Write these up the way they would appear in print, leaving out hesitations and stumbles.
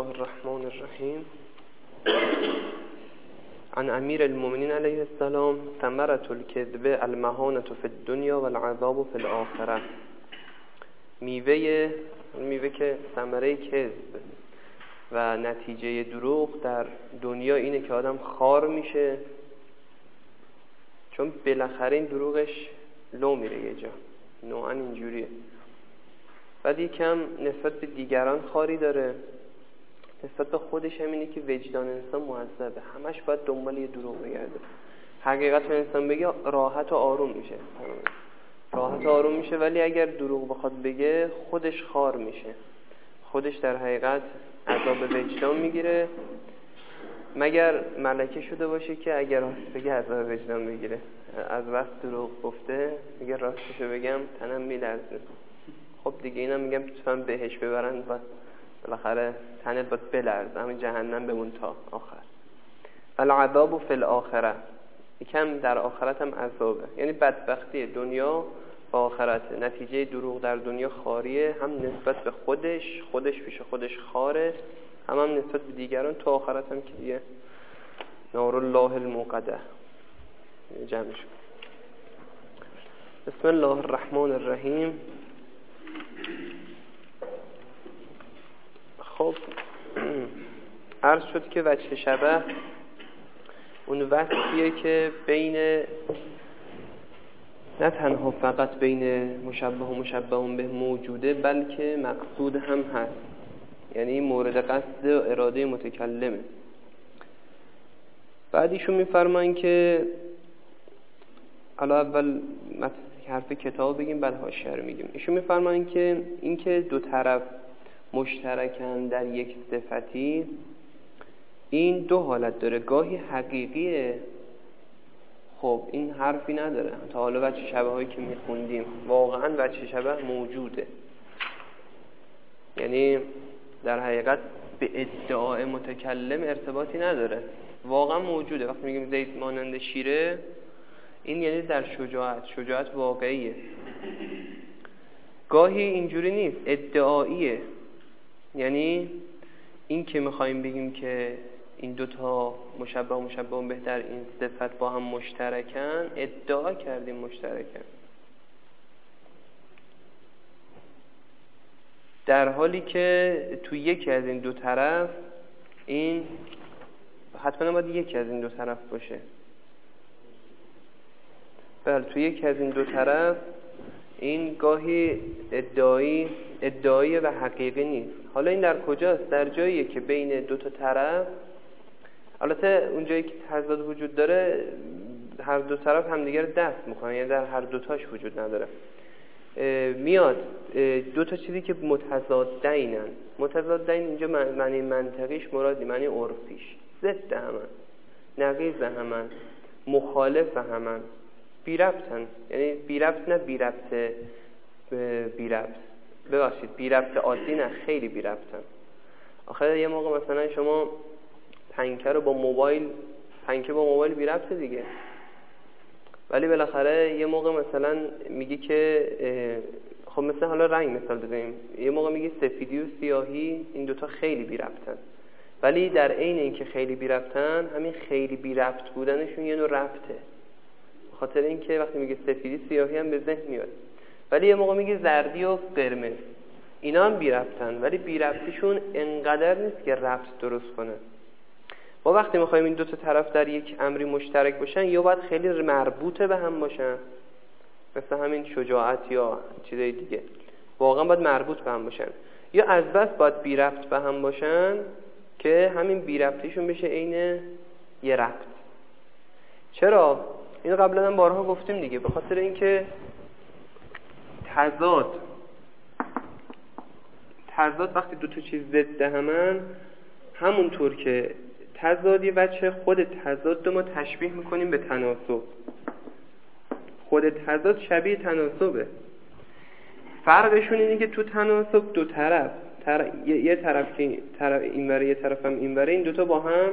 الله الرحمن الرحیم. عن امیر المؤمنین علیه السلام: ثمرة الكذب المهانة فی الدنیا والعذاب فی الآخرة. میوه که ثمره کذب و نتیجه دروغ در دنیا اینه که آدم خار میشه، چون بالاخره این دروغش لو میره یه جا، نوعا اینجوریه. بعد یکم نسبت به دیگران خاری داره، نسبت به خودش هم اینه که وجدان انسان معذبه، همش باید دنبال یه دروغ بگرده. حقیقت رو انسان بگه راحت و آروم میشه، ولی اگر دروغ بخواد بگه خودش خار میشه، خودش در حقیقت عذاب وجدان میگیره، مگر ملکه شده باشه که اگر راست بگه عذاب وجدان بگیره. از وقت دروغ گفته میگه راستشو بگم تنم میلرزه. خب دیگه اینا میگم تو بهش ببرن و بالاخره تنت باید بلرزه، همین جهنم بمون تا آخر. العذاب فی الاخره، یکم در آخرت هم عذابه، یعنی بدبختی دنیا و آخرت. نتیجه دروغ در دنیا خاریه، هم نسبت به خودش پیش خودش خاره، هم نسبت به دیگران. تو آخرت هم که دیگه نار الله الموقده جمع شد. بسم الله الرحمن الرحیم. خب عرض شد که وجه شبه اون وصفیه که بین، نه تنها فقط بین مشبه و مشبه به موجوده، بلکه مقصود هم هست، یعنی مورد قصد و اراده متکلمه. بعدیشون میفرمایند که حالا اول حرف کتاب بگیم بعد حاشیه رو میگیم. ایشون میفرمایند که این که دو طرف مشترکن در یک صفتی، این دو حالت داره. گاهی حقیقیه، خب این حرفی نداره، تا حالا وجه شبه هایی که میخوندیم واقعا وجه شبه موجوده، یعنی در حقیقت به ادعای متکلم ارتباطی نداره، واقعا موجوده. وقتی میگیم زید مانند شیره، این یعنی در شجاعت واقعیه. گاهی اینجوری نیست، ادعاییه، یعنی این که میخوایم بگیم که این دوتا مشبه و مشبه به در این صفت با هم مشترکن، ادعا کردیم مشترکن، در حالی که تو یکی از این دو طرف، این حتما باید یکی از این دو طرف باشه، بله تو یکی از این دو طرف این گاهی ادعایی و حقیقی نیست. حالا این در کجاست؟ در جاییه که بین دو تا طرف، البته اون جایی که تضاد وجود داره هر دو طرف همدیگر دست میکنن، یعنی در هر دوتاش وجود نداره. میاد دو تا چیزی که متضادینن، اینجا معنی منطقیش مرادی معنی عرفیش، ضد همن، نقیض همن، مخالف همن، بی ربطن، یعنی بی ربط نه بی ربط ببخشید بی ربط عادی نه، خیلی بی ربطن. آخه یه موقع مثلا شما پنکه با موبایل بی ربطه دیگه، ولی بالاخره یه موقع مثلا میگی که خب مثلا حالا رنگ مثال بزنیم، یه موقع میگی سفیدی و سیاهی، این دوتا خیلی بی ربطن، ولی در عین اینکه خیلی بی ربطن، همین خیلی بی ربط بودنشون یه نوع ربطه، خاطر اینکه وقتی میگه سفیدی سیاهی هم به ذهن میاد. ولی یه موقع میگه زردی و قرمز، اینا هم بی ربطن، ولی بی ربطیشون انقدر نیست که ربط درست کنه. ما وقتی میخوایم این دو تا طرف در یک امری مشترک باشن، یا باید خیلی مربوطه به هم باشن، مثل همین شجاعت یا چیزای دیگه، واقعا باید مربوط به هم باشن، یا از بس باید بی ربط به هم باشن که همین بی ربطیشون بشه عین یه ربط. چرا؟ اینو قبلا هم بارها گفتیم دیگه، به خاطر اینکه تضاد وقتی دو تا چیز ضد همن، همونطور که تضادی بچه خود تضاد ما تشبیه میکنیم به تناسب، خود تضاد شبیه تناسبه. فرقشون اینه که تو تناسب دو طرف یه طرف که اینوره یه طرف هم اینوره، این دوتا با هم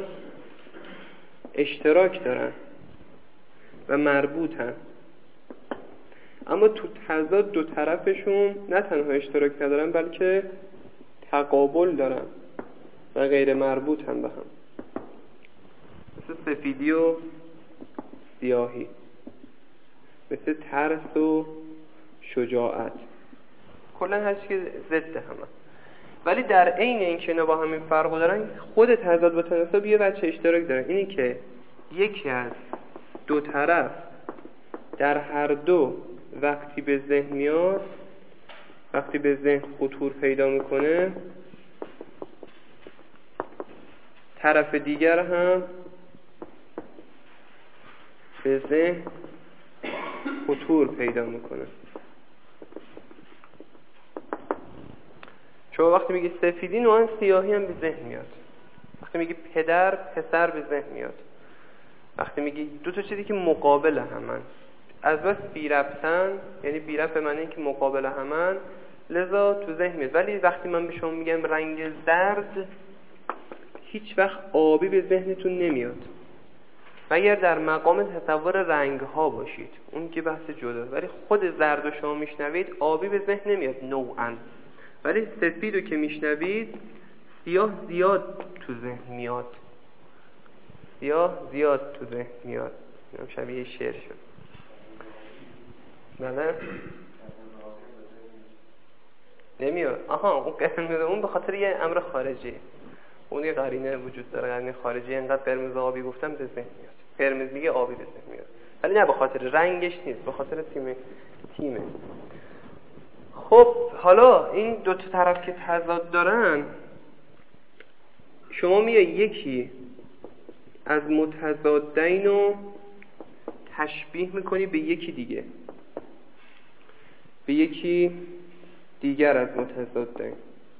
اشتراک دارن و مربوطن. اما تو تضاد دو طرفشون نه تنها اشتراک ندارن، بلکه تقابل دارن و غیر مربوط هم به هم، مثل سفیدی و سیاهی، مثل ترس و شجاعت، کلا هر چیزی که ضد همه. ولی در عین اینکه اینا با همین فرق دارن، خود تضاد با تناسب یه بچه اشتراک دارن، اینی که یکی از دو طرف در هر دو وقتی به ذهن میاد، وقتی به ذهن خطور پیدا میکنه، طرف دیگر هم به ذهن خطور پیدا میکنه. شما وقتی میگی سفیدی، نوعا سیاهی هم به ذهن میاد. وقتی میگی پدر، پسر به ذهن میاد. وقتی میگی دو تا چیزی که مقابل همن، از بس بی ربطن، یعنی بی ربط به معنی که مقابل همن، لذا تو ذهن میاد. ولی وقتی من به شما میگم رنگ زرد، هیچ وقت آبی به ذهنتون نمیاد مگر در مقام تصور رنگ ها باشید، اون که بحث جدا. ولی خود زرد رو شما میشنوید، آبی به ذهن نمیاد نوعا. ولی سفید رو که میشنوید، سیاه زیاد تو ذهن میاد، سیاه زیاد تو ذهن میاد. شبیه شعر شد. بله نمیاد. اون قرمز، اون به خاطر یه امر خارجی، اون یه قرینه وجود داره، قرینه خارجی. انقدر قرمز آبی گفتم به ذهن میاد. قرمز میگه آبی به ذهن میاد، ولی نه به خاطر رنگش نیست، به خاطر تیمه. خب حالا این دو تا طرف که تضاد دارن، شما میای یکی از متضادین رو تشبیه میکنی به یکی دیگه، به یکی دیگر از متضادین.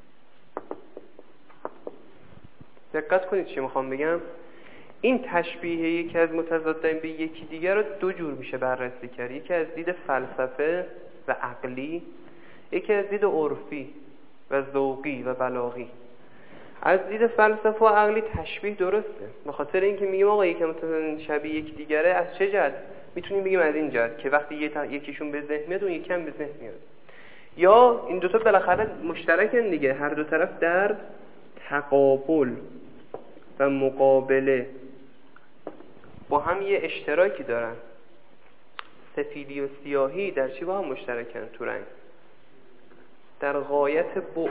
دقت کنید چی میخوام بگم. این تشبیه یکی از متضادین به یکی دیگر رو دو جور میشه بررسی کرد. یکی از دید فلسفه و عقلی، یکی از دید عرفی و ذوقی و بلاغی. از دید فلسفه و عقلی تشبیه درسته، به خاطر اینکه میگیم آقا یکی متضاد شبیه یک دیگره. از چه جهت؟ میتونیم بگیم از این جهت که وقتی یکیشون به ذهن میاد، اون یکی هم به ذهن میاد. یا این دوتا بالاخره مشترکن دیگه، هر دو طرف در تقابل و مقابله با هم یه اشتراکی دارن. سفیدی و سیاهی در چی با هم مشترکن؟ تو رنگ، در غایت بعد.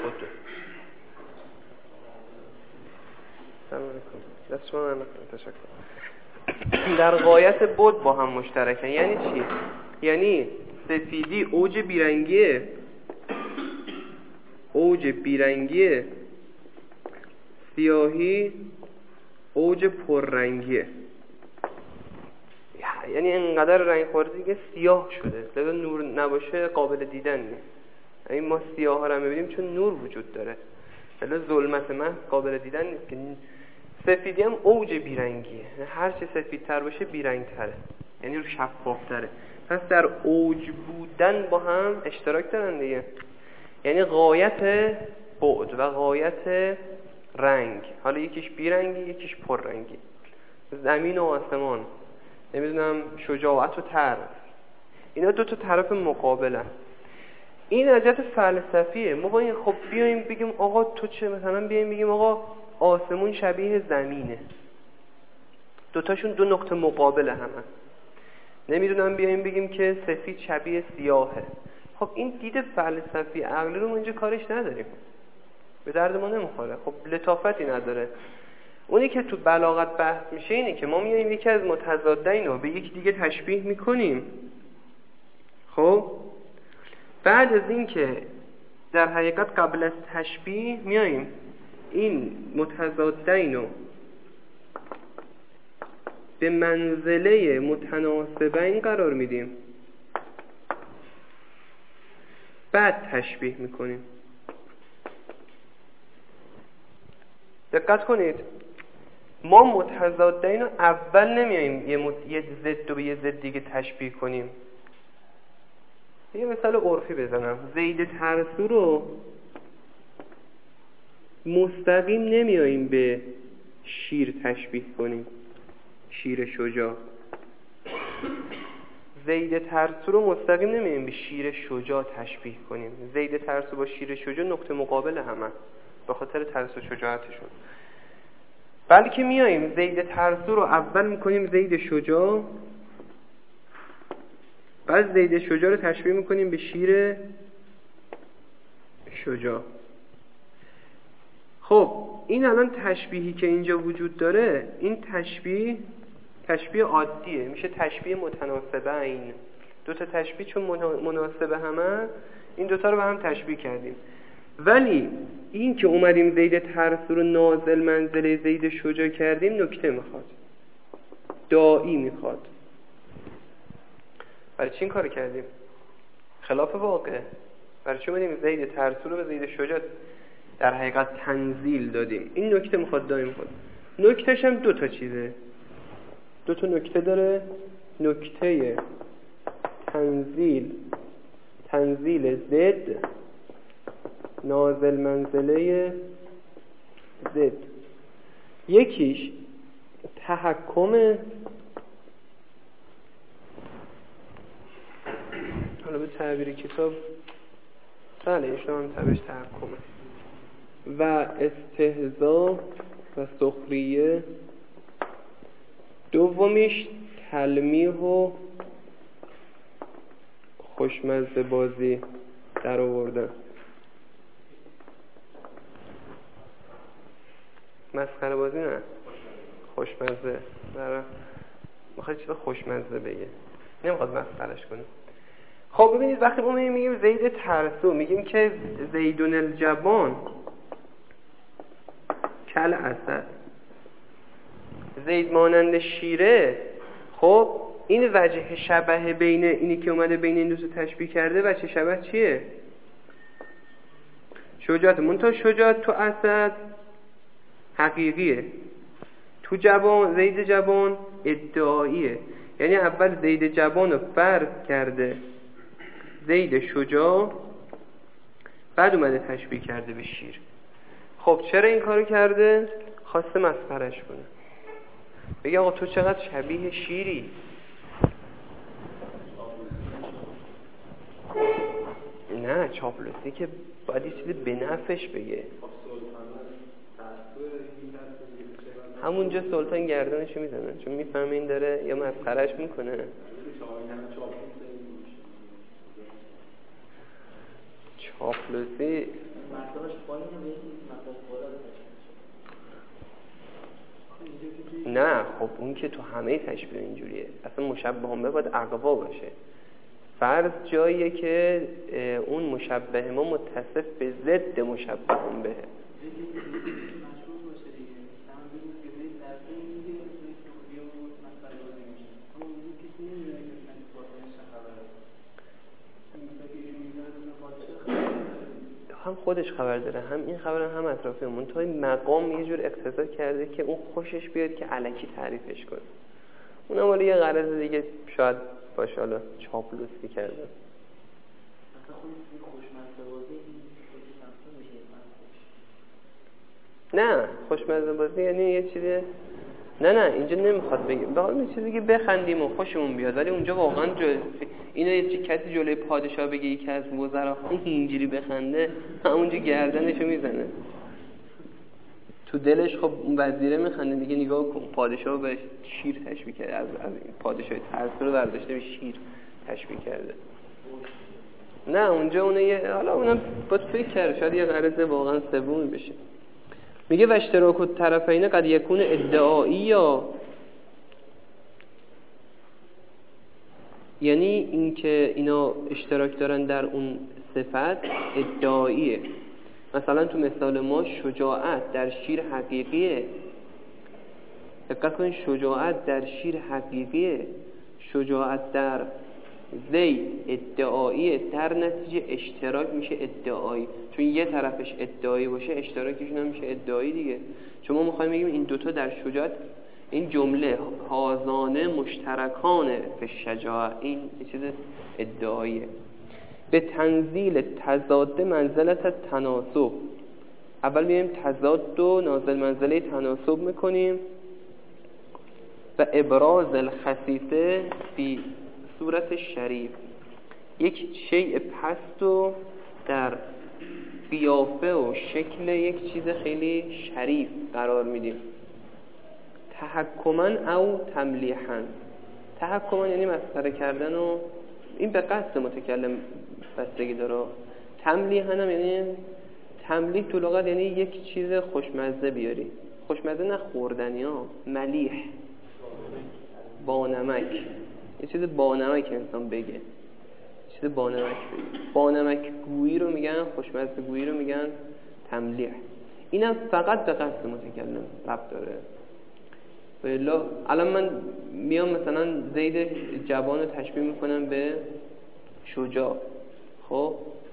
سلام علیکم. دست شما تشکر. در غایت بعد با هم مشترکن. یعنی چی؟ یعنی سفیدی اوج بیرنگیه، اوج بیرنگیه، سیاهی اوج پررنگیه. یعنی انقدر رنگ خورده که سیاه شده، لذا نور نباشه قابل دیدن نیست. یعنی ما سیاه ها رو میبینیم چون نور وجود داره، لذا ظلمت محض قابل دیدن نیست. که سفیدی هم اوج بیرنگیه، هر چه سفیدتر باشه بیرنگتره، یعنی شفافتره. پس در اوج بودن با هم اشتراک دارن دیگه. یعنی غایت بعد و غایت رنگ. حالا یکیش بیرنگی، یکیش پررنگی. زمین و آسمان، نمیدونم شجاعت و ترس، اینا دو تا طرف مقابلن. این از جهت فلسفیه. ما باید خب بیایم بگیم آقا تو چه، مثلا بیایم بگیم آقا آسمون شبیه زمینه، دوتاشون دو نقطه مقابل همه. نمیدونم بیایم بگیم که سفید شبیه سیاهه. خب این دید فلسفی عقلی رو ما اینجا کارش نداریم، به درد ما نمیخوره. خب لطافتی نداره. اونی که تو بلاغت بحث میشه اینه که ما میایم یکی از متضادین رو به یکی دیگه تشبیه میکنیم. خب بعد از این که در حقیقت قبل از تشبیه میایم این متضادین رو به منزله متناسبین قرار میدیم، بعد تشبیه میکنیم. دقت کنید، ما متضادین رو اول نمیاییم یه ضد رو به یه ضد دیگه تشبیه کنیم. یه مثال عرفی بزنم. زید ترسو رو مستقیم نمیاییم به شیر تشبیه کنیم، شیر شجاع. زید ترسو رو مستقیم نمیاییم به شیر شجاع تشبیه کنیم. زید ترسو با شیر شجاع نقطه مقابل همه به خاطر ترس و شجاعتشون. بلکه میاییم زید ترسو رو اول میکنیم زید شجاع، بعد زید شجاع رو تشبیه میکنیم به شیر شجاع. خب این الان تشبیهی که اینجا وجود داره، این تشبیه عادیه، میشه تشبیه متناسبین. دو تا تشبیه چون مناسبه همه، این دوتا رو به هم تشبیه کردیم. ولی این که اومدیم زید ترسو رو نازل منزله زید شجاع کردیم، نکته میخواد، داعی میخواد. برای چی این کار کردیم؟ خلاف واقع. برای چی اومدیم زید ترسو رو به زید شجاع در حقیقت تنزیل دادیم؟ این نکته میخواد، داعی میخواد. نکتهش هم دو تا چیزه، دو تا نکته داره. نکته تنزیل زد، نازل منزله زد. یکیش تحکم، حالا به تعبیر کتاب بله ایشون هم تعبیرش تحکمه، و استهزاء و سخریه. دومیش تلمیح و خوشمزه بازی در آوردن. مسخره بازی نه، خوشمزه. برای میخواد چیز خوشمزه بگه، نمیخواد مسخرش کنه. خب ببینید وقتی ما میگیم زید ترسو، میگیم که زیدون الجبان کل اسد، زید مانند شیره. خب این وجه شبه بین اینی که اومده بین این دو تا تشبیه کرده، وجه شبه چیه؟ شجاعت. منتها شجاعت تو اسد حقیقیه، تو جبان زید جبان ادعاییه. یعنی اول زید جبان رو فرض کرده زید شجاع، بعد اومده تشبیه کرده به شیر. خب چرا این کارو کرده؟ خواسته مسخرش کنه، بگه آقا تو چقدر شبیه شیری. نه چاپلوسی که باید یه چیزی به نفعش بگه. همونجا سلطان گردنشو میزنه، چون میفهمه این داره یا مسخرش میکنه. چاپلوسی نه. خب اون که تو همه تشبیه اینجوریه، اصلا مشبه هم باید اقوا باشه. فرض جاییه که اون مشبه ما متصف به ضد مشبه هم بهه. هم خودش خبر داره، هم این خبر، هم اطرافیان. تا این مقام یه جور اقتضا کرده که اون خوشش بیاد که الکی تعریفش کنه. اونم ولی یه غرض دیگه شاید باشه، حالا چاپلوسی کرده. نه خوشمزه بازی یعنی یه چیزی، نه اینجا نمیخواد بگه، بخواد یه چیزی که بخندیم و خوشمون بیاد. ولی اونجا واقعا اینو یه کسی جلوی پادشاه بگه یکی از وزرا اینجوری بخنده، همونجا گردنشو میزنه. تو دلش خب اون وزیره میخنده دیگه، نگاه کن پادشاه بهش شیر تشبیه کرده، از این پادشاه ترسو رو برداشته به شیر تشبیه کرده. نه اونجا اونه حالا اونم باید فکر کرد، شاید یه غرض واقعا سومی بشه. میگه و اشتراک الطرفین قد یکون ادعایی، یا یعنی اینکه اینا اشتراک دارن در اون صفت ادعاییه. مثلا تو مثال ما شجاعت در شیر حقیقیه. دقت کنید، شجاعت در شیر حقیقیه، شجاعت در زید ادعاییه، در نتیجه اشتراک میشه ادعایی. چون یه طرفش ادعایی باشه اشتراکشون هم میشه ادعایی دیگه. چون ما میخوایم بگیم این دوتا در شجاعت، این جمله هازانه مشترکانه به شجاعت، این چیز ادعاییه. به تنزیل تضاد منزلت تناسب، اول میایم تضاد و نازل منزله تناسب میکنیم. و ابراز الخسیسه فی صورت شریف، یک شیء پست و در قیافه و شکل یک چیز خیلی شریف قرار میدیم. تحکمن او تملیحن. تحکمن یعنی مسخره کردن و این به قصد متکلم بستگی داره. تملیحن هم یعنی تملیح تو لغت یعنی یک چیز خوشمزه بیاری. خوشمزه نه خوردنی ها، ملیح، بانمک، یه چیز بانمک انسان بگه، چیز بانمک بگه. بانمک گویی رو میگن، خوشمزه گویی رو میگن تملیح. اینم فقط به قصد متکلم ربط داره. والله الان من میام مثلا زید جوان رو تشبیه میکنم به شجاع. خب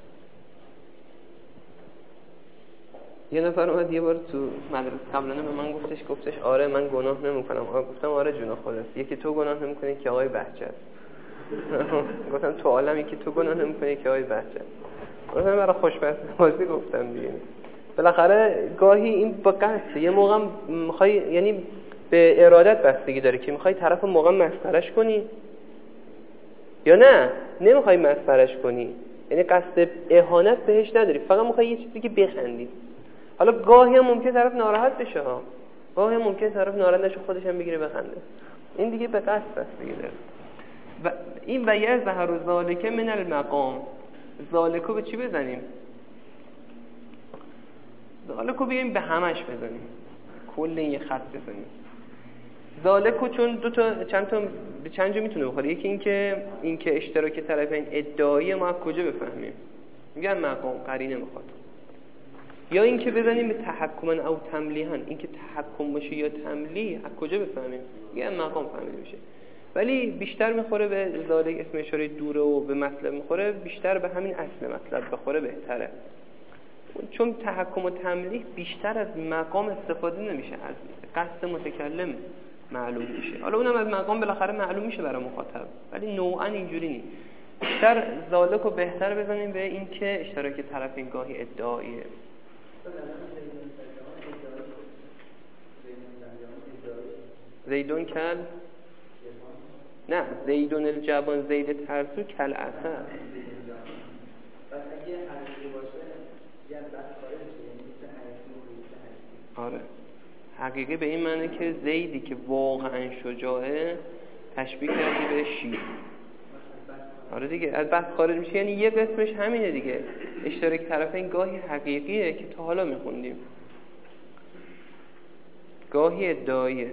یه نفر اومد یه بار تو مدرسه قبلانه به من گفتش آره من گناه نمیکنم. گفتم آره جون خودت، یکی تو گناه نمیکنی که آقای بهجت. گفتم تو عالمی که تو گناه نمیکنی که آقای بهجت. گفتم برای خوشبختی گفتم دیگه. بالاخره گاهی این با قصد یه موقع میخوای، یعنی به ارادت بستگی داره که میخوای طرف موقع مسخرهش کنی یا نه نمیخوای مسخرهش کنی، یعنی قصد اهانت بهش نداری، فقط میخوای یه چیزی که بخندی. حالا گاهی هم ممکنه طرف ناراحت بشه ها، گاهی هم ممکنه طرف ناراحت نشه خودش هم بگیره بخنده. این دیگه به قصد بستگی داره. و این و یظهر ذالک من المقام. ذالکو به چی بزنیم؟ ذالکو بگیم به همش بزنیم، کل این یه خط بزنیم. ذالکو چون به چند جا میتونه بخوره. یکی این که اشتراک طرفین ادعایی ما از کجا بفهمیم؟ میگن مقام قرینه میخواد. یا این که بزنیم به تحکمن او تملیحن، این که تحکم باشه یا تملیح از کجا بفهمیم؟ میگن مقام فهمیده میشه. ولی بیشتر میخوره به ذالک، اسم اشاره دوره و به مطلب میخوره، بیشتر به همین اصل مطلب بخوره بهتره. چون تحکم و تملیح بیشتر از مقام استفاده نمیشه، از قصد متکلم معلوم میشه. حالا اونم از مقام بالاخره معلوم میشه برای مخاطب، ولی نوعا اینجوری نیست. بیشتر ذالکو بهتر بزنیم به این که اشتراک طرفین گاهی ادعاییه. زیدون کل نه، زیدون الجبان، زید ترسو کل اثر. آره حقیقی به این معنی که زیدی که واقعا شجاعه تشبیه کردی به شیر. آره دیگه از بحث خارج میشه، یعنی یه قسمش همینه دیگه، اشتراک طرفین گاهی حقیقیه که تا حالا میخوندیم، گاهی ادعاییه.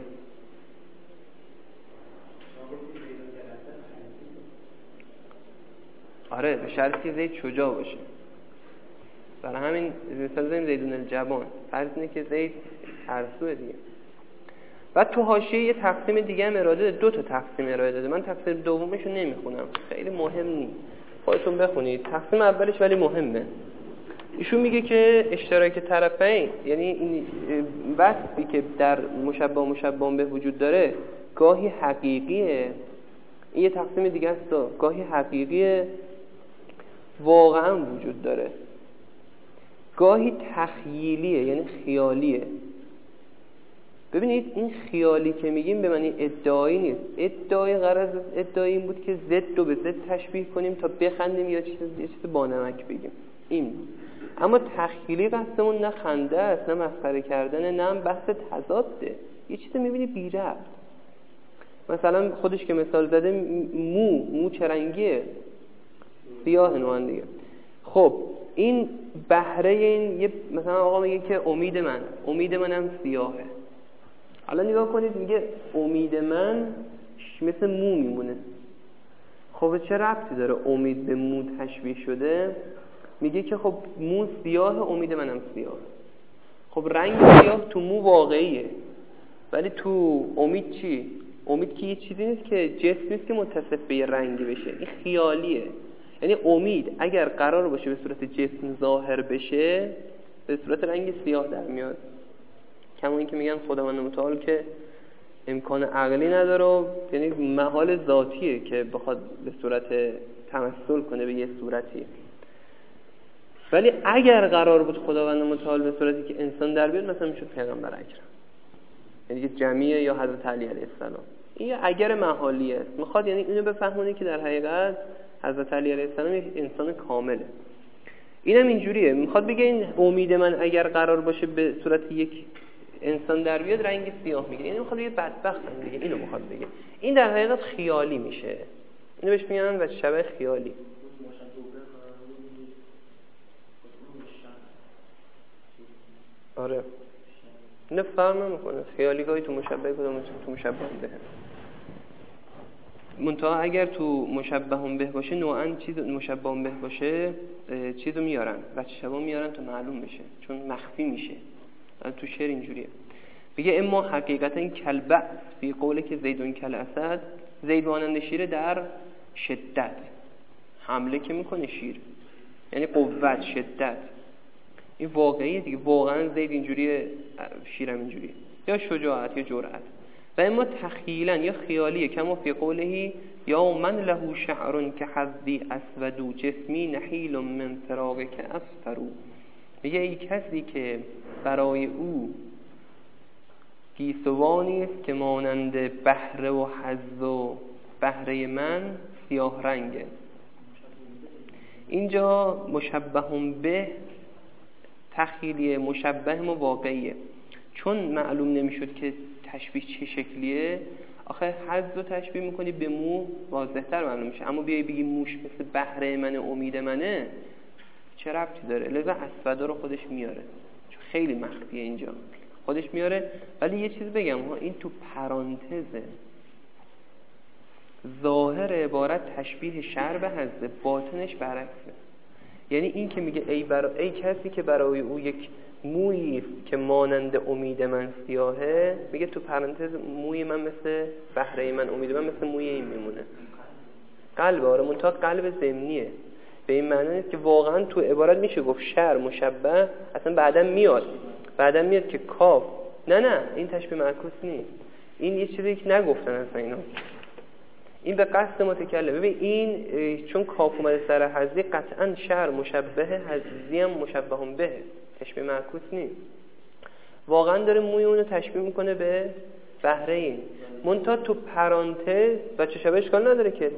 آره به شرطی که زید شجاع باشه. برای همین مثال زدیم زیدون الجبان، فرض اینه که زید ترسوه دیگه. و تو حاشیه یه تقسیم دیگه هم ارائه داده، 2 تا تقسیم ارائه داده. من تقسیم دومش رو نمیخونم، خیلی مهم نیست، خودتون بخونید. تقسیم اولش ولی مهمه. ایشون میگه که اشتراک طرفین، یعنی این وصفی که در مشبه به وجود داره گاهی حقیقیه، این یه تقسیم دیگه است، گاهی حقیقیه واقعا وجود داره، گاهی تخیلیه یعنی خیالیه. ببینید این خیالی که میگیم به معنی ادعایی نیست. غرض ادعایی این بود که ضد رو به ضد تشبیه کنیم تا بخندیم یا چیز بانمک بگیم، این. اما تخیلی قصدمون نه خنده است، نه مسخره کردن، نه هم بحث تضاده، یه چیزی میبینی بی ربط. مثلا خودش که مثال زده، مو چه رنگیه؟ سیاه نوعن دیگه. خب این بهره این مثلا آقا میگه که امید منم سیاهه. حالا نگاه کنید میگه امید من مثل مو میمونه. خب چه ربطی داره امید به مو تشبیه شده؟ میگه که خب مو سیاه، امید منم سیاه. خب رنگ سیاه تو مو واقعیه، ولی تو امید چی؟ امید که یه چیزی نیست که جسم نیست که متصف به یه رنگی بشه، این خیالیه. یعنی امید اگر قرار باشه به صورت جسم ظاهر بشه به صورت رنگ سیاه در میاد. کما این که میگن خداوند متعال که امکان عقلی نداره، یعنی محال ذاتیه که بخواد به صورت تمثل کنه به یه صورتی. ولی اگر قرار بود خداوند متعال به صورتی که انسان در بیاد، مثلا میشد پیغمبر اکرم، یعنی جمیع یا حضرت علی علیه السلام. این اگر محالیه است، میخواد یعنی اینو بفهمونه که در حقیقت حضرت علی علیه السلام یک انسان کامله. اینم اینجوریه، میخواد بگه این امید من اگر قرار باشه به صورت یک انسان در بیاد رنگ سیاه میگیره، یعنی میخواد بگه بدبختم دیگه، اینو میخواد بگه. این در حقیقت خیالی میشه، اینو بهش میگن وجه شبه خیالی. آره نه فرق نمیکنه خیالی گاهی تو مشبه کدوم تو مشبه به، منتها اگر تو مشبه به باشه نوعا چیز مشبه به باشه چیزو میارن وجه شبه میارن تا معلوم بشه، چون مخفی میشه. تو شعر اینجوریه، میگه اما حقیقتا این کلبع فی قوله که زیدون کل اسد، زید مانند شیر در شدت، حمله که میکنه شیر یعنی قوت شدت، این واقعیه دیگه، واقعا زید اینجوریه شیرم اینجوریه، یا شجاعت یا جرأت. و اما تخیلا یا خیالیه، کما فی قوله یا من له شعر که حظی اسود جسمی نحیل من فراق که اسفرو، میگه ای کسی که برای او گیسوانی است که مانند بحر و حظ و بحره من سیاه رنگه. اینجا مشبه به تخیلیه، مشبه و واقعیه، چون معلوم نمیشد که تشبیه چه شکلیه. آخه حظ رو تشبیه میکنی به مو واضح‌تر معلوم میشه، اما بیای بگی موش مثل بحره من امید منه چه ربطی داره؟ لذا اسودا رو خودش میاره چون خیلی مخفیه اینجا، خودش میاره. ولی یه چیز بگم، این تو پرانتزه، ظاهر عبارت تشبیه شر به حظ، باطنش برعکسه. یعنی این که میگه ای کسی که برای او یک مویی است که مانند امید من سیاهه، میگه تو پرانتز موی من مثل بحره من امید من مثل موی این میمونه. قلب آره منتها قلب ضمنیه، به این معنی نیست که واقعا تو عبارت میشه گفت شر مشبه، اصلا بعدم میاد که کاف، نه این تشبیه معکوس نیست، این یه چیزی که نگفتن اصلا اینا، این به قصد متکلم. ببین این چون کاف اومده سر حذفی قطعا شر مشبه حذفی هم مشبه هم به، تشبیه معکوس نیست، واقعا داره موی اونو تشبیه میکنه به بحره این، منتها تو پرانتز بچه شبه اشکال نداره که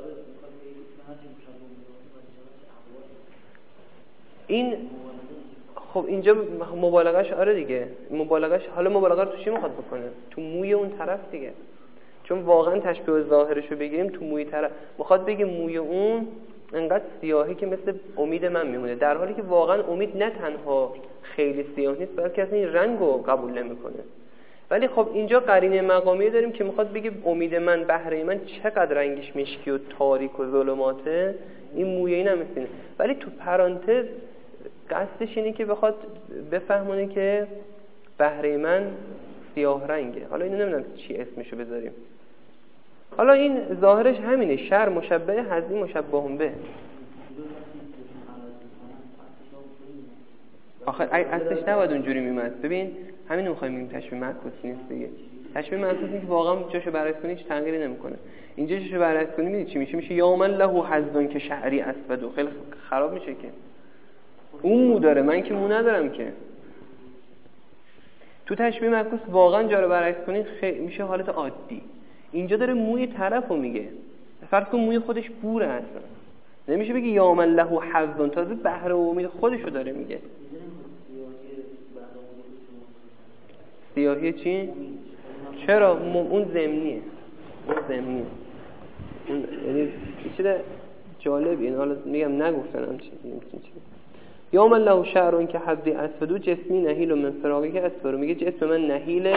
این خب اینجا مبالغش آره دیگه، مبالغش حالا مبالغه رو تو چی میخواد بکنه؟ تو موی اون طرف دیگه، چون واقعا تشبیه ظاهرش رو بگیریم تو موی طرف میخواد بگه موی اون انقدر سیاهی که مثل امید من میمونه، در حالی که واقعا امید نه تنها خیلی سیاه نیست بلکه اصلا این رنگ رو قبول نمیکنه. ولی خب اینجا قرینه مقامی داریم که میخواد بگه امید من بحره من چقدر رنگش مشکی و تاریک و ظلماته، این موی این هم مثل. ولی تو پرانتز قصدش اینه که بخواد بفهمونه که بحره من سیاه رنگه. حالا اینو نمیدونم چی اسمشو بذاریم، حالا این ظاهرش همینه، شر مشبه حذفی مشبه به. آخه اصلش نباید اونجوری میمد. ببین همین رو می‌خوایم بگیم تشبیه معکوس نیست دیگه. تشبیه معکوس اینه که واقعا جاشو برعکس کنی هیچ تغییری نمیکنه. اینجا جاشو برعکس کنی میدید چی میشه؟ میشه یا من له حظ که شعری اسود، خیلی خراب میشه که اون مو داره من که مو ندارم که. تو تشبیه معکوس واقعا جا رو برعکس کنی میشه حالت عادی. اینجا داره موی طرفو میگه، فرض کن موی خودش بوره اصلا، نمیشه بگی یا من له حظ، تازه بحر و امید خودشو داره میگه. سیاهی چی؟ چرا؟ اون ضمنیه، اون یعنی چیز جالب. این حالا میگم نگفتنم چیزی یا من له شعر که حظی اسود جسمی نحیل من فراقی که اسفر، میگه جسم من نحیل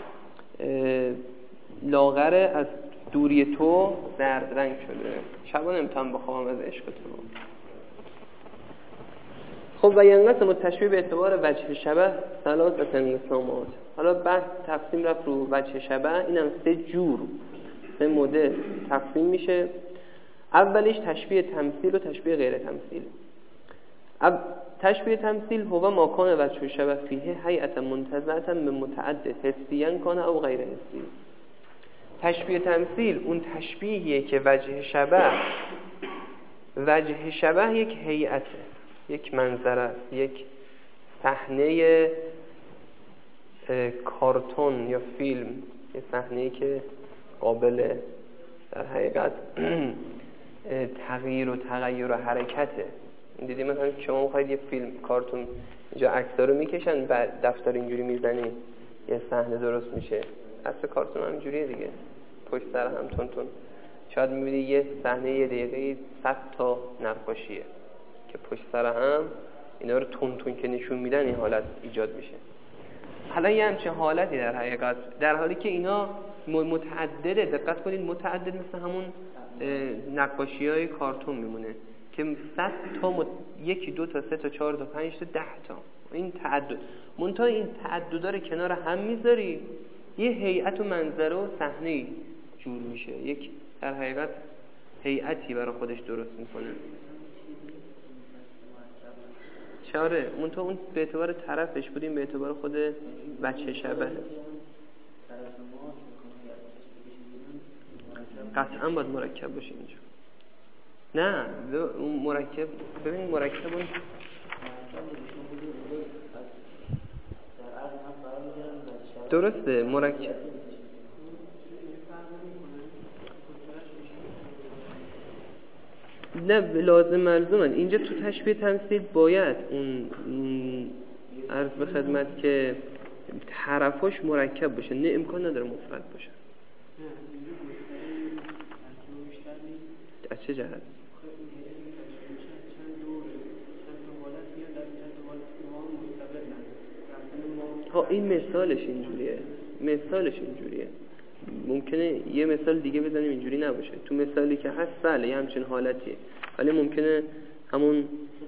لاغره از دوری تو زرد رنگ شده، شبان امتحان بخواهم از عشق تو. خب و ینقسم التشبیه به اعتبار وجه شبه ثلاث انقسامات. حالا بحث تقسیم رفت رو وجه شبه، اینم 3 جور 3 مدل تقسیم میشه. اولیش تشبیه تمثیل و تشبیه غیر تمثیل. تشبیه تمثیل هو ما کان وجه شبه فیه هیئت منتزعه من متعدد حسیاً کان او غیر حسی. تشبیه تمثیل اون تشبیهیه که وجه شبه یک هیئته، یک منظره، یک صحنه کارتون یا فیلم، یک صحنه‌ای که قابل در حقیقت تغییر و حرکته. دیدی مثلا شما می‌خواید یه فیلم کارتون اینجا عکس‌ها رو میکشن بعد دفتر اینجوری میزنی یه صحنه درست میشه. اصل کارتون هم اینجوریه دیگه، پشت سر هم تون شاید میبینی یه صحنه یه دقیقه 100 تا نقاشیه که پشت سر هم اینا رو تون که نشون میدن این حالت ایجاد میشه. حالا یه همچین حالتی در حقیقت، در حالی که اینا متعدده، دقت کنید، متعدد مثل همون نقاشی‌های کارتون میمونه که 100 تا یکی دو تا سه تا چهار تا 5 تا 10 تا این تعدد، منتها این تعددا رو کنار هم میذاری یه هیئت و منظره و صحنه‌ای جور میشه، یک در حقیقت هیئتی برای خودش درست میکنه. چاره منتها اون به اعتبار طرفش بودیم، به اعتبار خود بچه شبه قطعا باید مرکب باشه اینجا. نه اون مرکب، ببین مرکب اون درسته، مرکب نه لازم ملزومن اینجا تو تشبیه تمثیل باید اون عرض به خدمت که حرفاش مرکب باشه، نه امکان نداره مفرد باشه. از چه جهت؟ ها این مثالش اینجوریه. ممکنه یه مثال دیگه بزنیم اینجوری نباشه، تو مثالی که هست بله یه همچین حالتیه، ولی ممکنه همون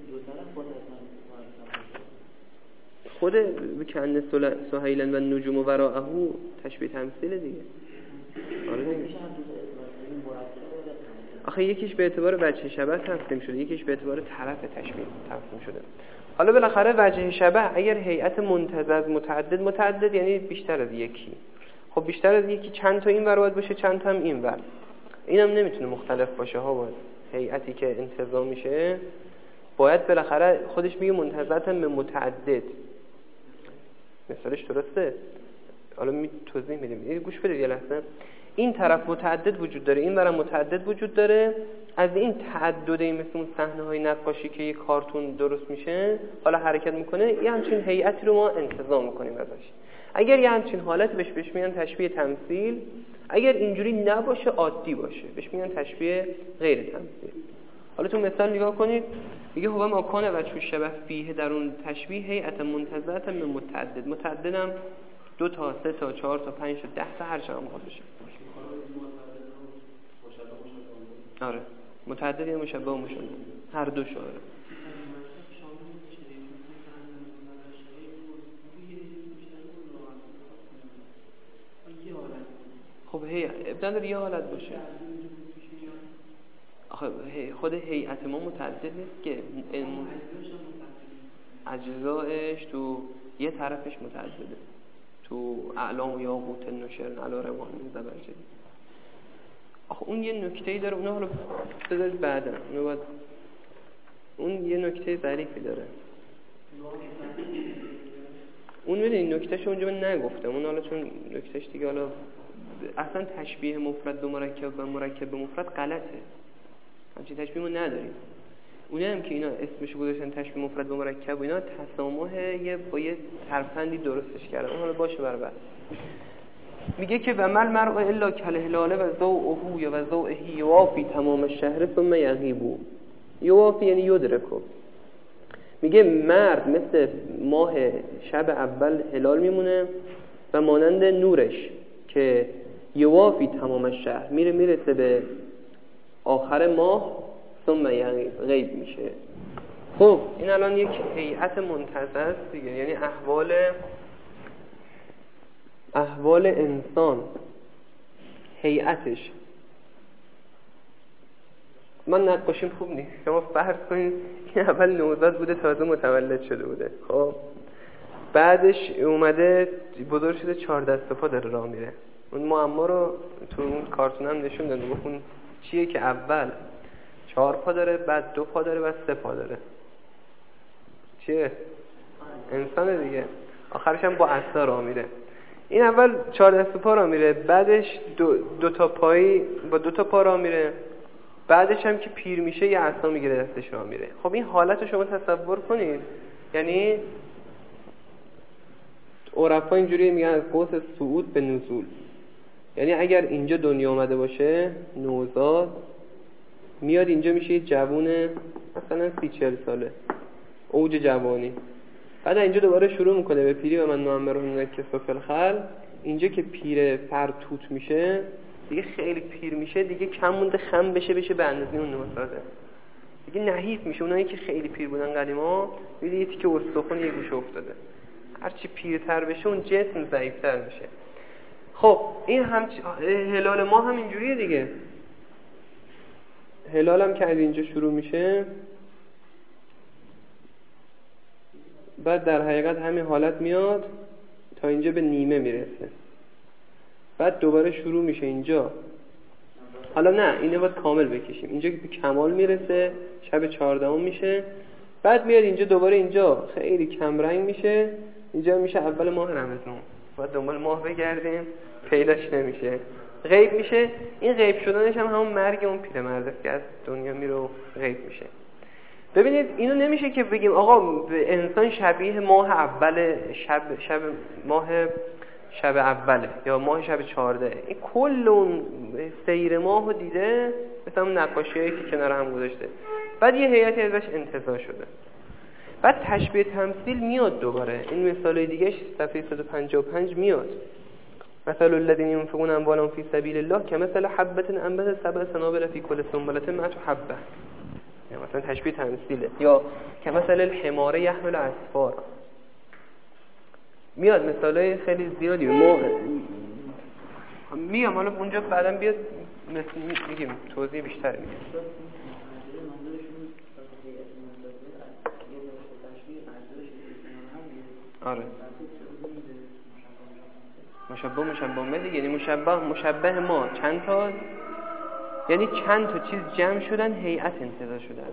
خود بکنه سهیلن و نجوم و وراءه تشبیه تمثیل دیگه. آره دیگه. آخه یکیش به اعتبار وجه شبه تقسیم شده، یکیش به اعتبار طرف تشبیه تقسیم شده. حالا بالاخره وجه شبه اگر هیئت منتزع متعدد یعنی بیشتر از یکی، خب بیشتر از یکی چند تا این ور باید باشه، چند تا هم این ور. اینم نمیتونه مختلف باشه ها، باید هیئتی که انتزاع میشه باید بالاخره خودش میگه منتزعتن به متعدد. مثالش درسته؟ حالا توضیح میدیم، گوش بدید یه لحظه. این طرف متعدد وجود داره، این ورم متعدد وجود داره، از این تعددی مثل اون صحنه‌های نقاشی که یه کارتون درست میشه حالا حرکت میکنه، یه همچین هیئتی رو ما انتزاع میکنیم ازش. اگر یه همچین حالت بهش میگن تشبیه تمثیل، اگر اینجوری نباشه عادی باشه بهش میگن تشبیه غیر تمثیل. حالا تو مثال نگاه کنید، میگه هو ما کان وجه شبه فیه، در اون تشبیه هیئت منتزعه به متعدد، متعددم 2 تا 3 تا 4 تا 5 تا 10 تا هر چقدر میخواد بشه. آره متعدد یا مشبه و مشبه هر دو شاره. خب ابتدا داره یه حالت باشه. آخه خود هیئت ما متعدد نیست که، اجزایش تو یه طرفش متعدده، تو اعلام و یاقوت نشرن علی روان زبرجدی. آخه اون یه نکته‌ای داره، اونها رو بذارید بعدا، اون یه نکته ظریفی داره. اون میدونی نکتهشو اونجا من نگفتم، اون حالا چون نکتهش دیگه حالا اصلا تشبیه مفرد به مرکب و مرکب به مفرد غلطه، همچین تشبیه ما نداریم. اونه هم که اینا اسمش گذاشتن تشبیه مفرد به مرکب و اینا تسامح با یه ترفندی درستش کردن، اون حالا باشه برای بعد. میگه که و مل مرء الا کالهلال و ضوءه یا و ضوءه یوافی تمام الشهر ثم یغیب. یوافی یعنی یدرکو. میگه مرد مثل ماه شب اول هلال میمونه و مانند نورش که یوافی تمام الشهر میرسه به آخر ماه ثم یغیب، غیب میشه. خب این الان یک هیئت منتزع است دیگه، یعنی احوال انسان، هیئتش. من نقاشیم خوب نیست، شما فرض کنید این اول نوزاد بوده، تازه متولد شده بوده، خب بعدش اومده بزرگ شده 4 دست و پا داره راه میره. اون معما رو تو اون کارتون هم نشون دادن، گفتن چیه که اول 4 پا داره، بعد 2 پا داره، بعد 3 پا داره. چیه؟ انسان دیگه. آخرش هم با عصا راه میره. این اول 4 دست و پا راه میره، بعدش 2 تا پایی با 2 تا پا راه میره، بعدش هم که پیر میشه یه عصا میگیره دستش راه میره. خب این حالت رو شما تصور کنید، یعنی عرفا اینجوری میگن از قوس صعود به نزول، یعنی اگر اینجا دنیا اومده باشه نوزاد میاد اینجا میشه یه جوون مثلا 30-40 ساله اوج جوانی، بعد اینجا دوباره شروع میکنه به پیری و من نوامرون که سفل خل، اینجا که پیر فرتوت میشه دیگه خیلی پیر میشه دیگه کم مونده خم بشه به اندازه اون نوزاده دیگه نحیف میشه. اونایی که خیلی پیر بودن قدیما میدید یه تیکه استخون یه گوشه افتاده، هرچی پیرتر بشه اون جسم ضعیفتر میشه. خب این هم هلال ما هم اینجوریه دیگه، هلال هم که از اینجا شروع میشه بعد در حقیقت همین حالت میاد تا اینجا به نیمه میرسه، بعد دوباره شروع میشه اینجا، حالا نه اینو باید کامل بکشیم، اینجا که به کمال میرسه شب 14 میشه، بعد میاد اینجا دوباره اینجا خیلی کم رنگ میشه، اینجا میشه اول ماه رمضان، باید دنبال ماه بگردیم پیداش نمیشه، غیب میشه. این غیب شدنش هم همون مرگ اون پیرمرد است که از دنیا میره و غیب میشه. ببینید اینو نمیشه که بگیم آقا انسان شبیه ماه اول شب اوله یا ماه شب 14، این کل اون سیر ماهو دیده مثلا اون نقاشیایی که کنار هم گذاشته، بعد یه هیئتی ازش انتزاع شده، بعد تشبیه تمثیل میاد دوباره. این مثالای دیگهش صفحه 155 میاد، مثل الذين ينفقون اموالهم في سبيل الله كمثل حبة انبتت 7 سنابل في كل سنبلة 100 حبة، یعنی مثلا تشبیه تمثیله. یا كمثل الحمار يحمل اسفار، میاد مثالای خیلی زیادی میام حالا اونجا بعدم بیاد میگیم توضیح بیشتر میگیم. آره مشبه دیگه، یعنی مشبه ما چند تا، یعنی چند تا چیز جمع شدن هیئت انتزاع شده.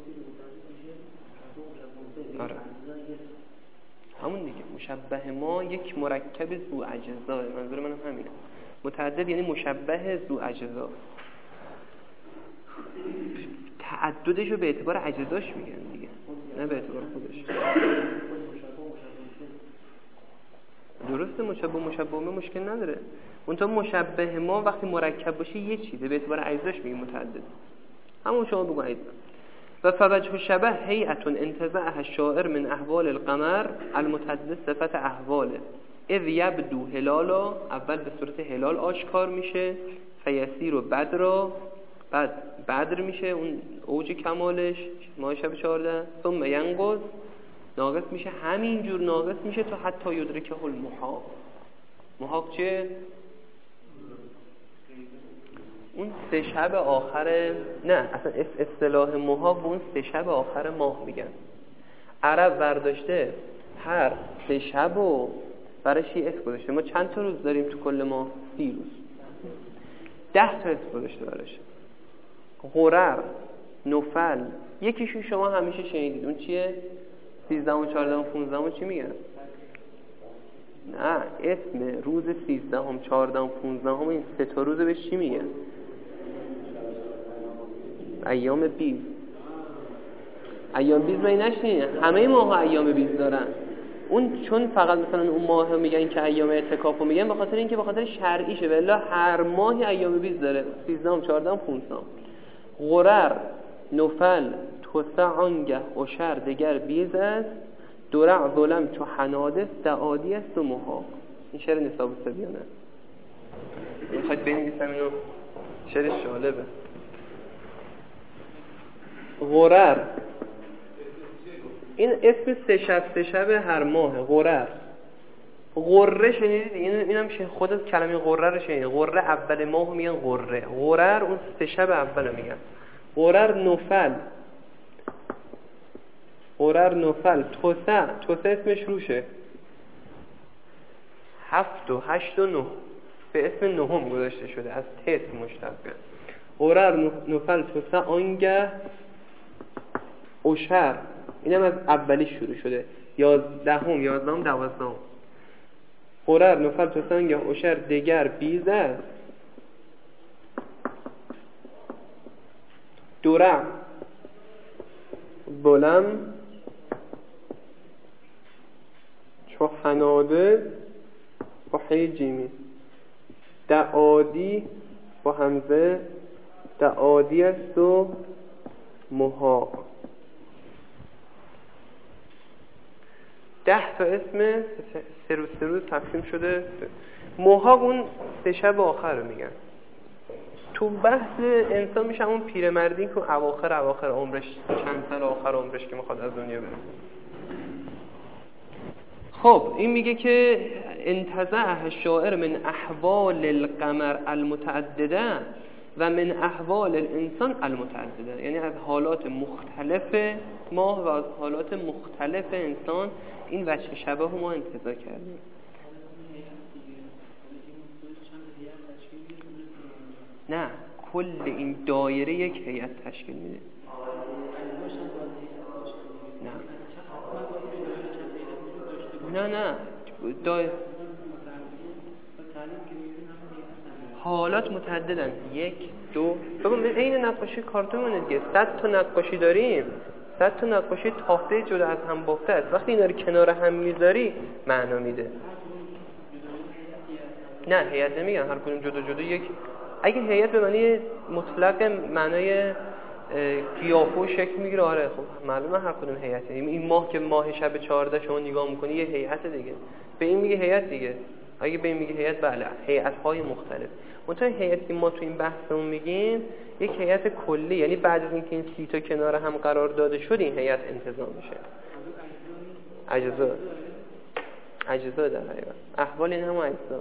آره همون دیگه، مشبه ما یک مرکب ذو اجزا، منظور منم همینه، متعدد یعنی مشبه ذو اجزا، تعددشو به اعتبار اجزاش میگن دیگه نه به اعتبار خودش. درسته مشبه ما مشکل نداره، اونطور مشبه ما وقتی مرکب باشه یه چیزه به اعتبار اجزاش میگیم متعدد، همون شما بگو اجزا. و فوجه شبه هیئت انتزاعها الشاعر من احوال القمر المتعدد صفت احواله اذ یبدو هلالا، اول به صورت هلال آشکار میشه، فیسیر و بدر، بعد بدر میشه اون اوج کمالش ماه شب 14، ثم ینقض ناقص میشه، همینجور ناقص میشه تا حتی یدرکه المحاق. محاق چه؟ اون 3 شب آخر، نه اصلا اصطلاح محاق به اون 3 شب آخر ماه میگن. عرب برداشته هر 3 شب و برایش یه اسم گذاشته. ما چند تا روز داریم تو کل ماه؟ 30 روز، 10 تا اسم گذاشته براش. غرر، نفل، یکیشون شما همیشه شنیدید، اون چیه؟ 13 و 14 و 15 و چی میگن؟ نه اسم روز 13 و 14 و 15 هم این 3 تا روز بهش چی میگن؟ ایام بیز. ایام بیز من نشنید، همه ماه ها ایام بیز دارن. اون چون فقط مثلا اون ماه میگن که ایام اعتکاف رو میگن به خاطر اینکه به خاطر شرعیشه، ولی هر ماهی ایام بیز داره، 13 و 14 و 15. غرر، نفل، توسع آنگه اشر دگر بیز است، درع ظلم چو حنادث دعادی است و محاق. این شعر نساب الصبیانه. میخواید بنویسم اینو، شعر جالبه. غرر این اسم 3 شب هر ماه. غرر، غره شنیدید؟ اینم خودت کلمه غره رو شنیدید؟ غره اول ماه میگن غره، غرر اون 3 شب اول میگن. غرر نفل، توسع اسمش روشه، 7 و 8 و 9 به اسم نهم گذاشته شده، از تس مشتقه. غرر نفل توسع آنگه اشر، اینم از اولی شروع شده، 11ام 11ام 12ام. غرر نفل توسع آنگه اشر دگر بیز است، درع ظلم چو فناده با حی جیمی، دعادی با همزه، دعادی است و مها. 10 تا اسم سه روز تقسیم شده. مها اون 3 شب آخر رو میگن. تو بحث انسان میشه اون پیرمردی که اواخر عمرش، چند سال آخر عمرش که میخواد از دنیا بره. خب این میگه که انتزع الشاعر من احوال القمر المتعدده و من احوال الانسان المتعدده، یعنی از حالات مختلف ماه و از حالات مختلف انسان این وجه شبه ما انتزاع کردیم. نه، کل این دایره یک هیئت تشکیل میده. نه حالات متعددن. 1 2 ببین این نقاشی کارتونه دیگه. 100 تا نقاشی داریم، 100 تا نقاشی تافته جدا از هم بافته است. وقتی اینا رو کنار هم میذاری معنا میده. نه هیئت نمیگن، هر کدوم جدا جدا یک. اگه هیئت به معنی مطلق معنای قیافه و شکل میگیره، آره خب معلومه هر کدوم هیئته. این ماه که ماه شب 14 شما نگاه میکنی یه هیئت دیگه، به این میگه هیئت دیگه. اگه به این میگه هیئت، بله هیئت‌های مختلف. منتها هیئتی که ما تو این بحثمون میگیم یک هیئت کلی، یعنی بعد از اینکه این 30 تا کنار هم قرار داده شد این هیئت انتظام میشه. اجزا در حقیقت احوال این هم اجزا.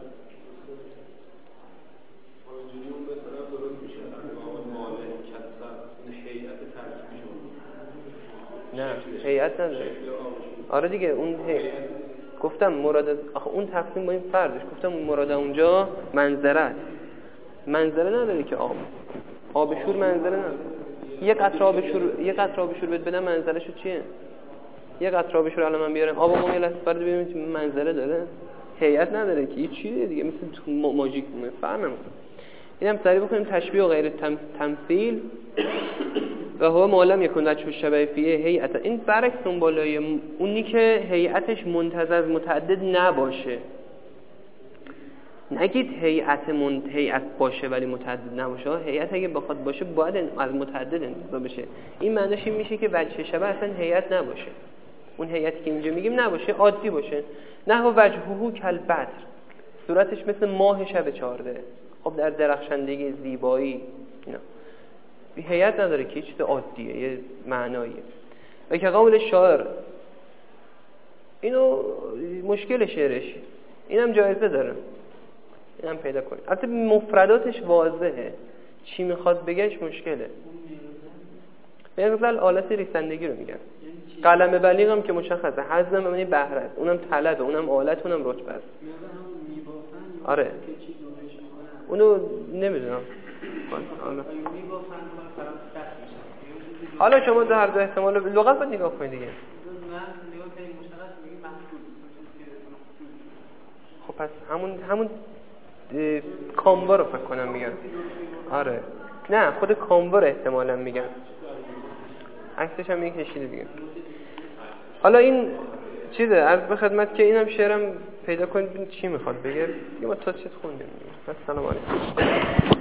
نه هیئت نداره. آره دیگه اون گفتم مراد آخه اون تقسیم با این فردش، گفتم مراد اونجا منظره است. منظره نداره که آب شور منظره نداره. یه قطره آب شور بدم منظره‌شو چیه؟ یه قطره آب شور الان من بیارم آب ما یه لحظه فرض ببینیم منظره داره. هیئت نداره که، هیچ چیزی دیگه مثل تو ماژیک فهمم. اینم سریع بکنیم تشبیه و غیر تمثیل و هو معلم یکون وجه شبه فیه هیئت. این برعکس اون بالای اونی که هیئتش منتزع متعدد نباشه. نگید هیئت باشه ولی متعدد نباشه. هیئت اگه بخواد باشه باید از متعدد انتزاع بشه. این معنیش این میشه که وجه شبه اصلا هیئت نباشه. اون هیئتی که اینجا میگیم نباشه، عادی باشه. نحو وجهه کالبدر، صورتش مثل ماه شب 14. خب در درخشندگی، زیبایی، اینا هیئت نداره که چیز عادیه، یه معناییه. و که قول شاعر اینو مشکل شعرش، اینم جایزه داره، اینم پیدا کنید. البته مفرداتش واضحه، چی میخواد بگهش مشکله. به مثال آلت ریسندگی رو میگن. قلم بلیغ هم که مشخصه، حزم معنی بهره است، اونم طلبه، اونم آلت، اونم رتبه است. آره اونو نمیدونم. حالا شما در دو احتمال لغت رو نگاه کنید دیگه. خب پس همون کامبا رو فکر کنم میگن. آره نه خود کامبا رو احتمالاً میگن. عکسش هم یک کشیده دیگه. حالا این چیزه، عرض به خدمت که اینم شعرم پیدا کنید ببینید چی میخواد بگه. ما تا چیز خوندیم. السلام علیکم.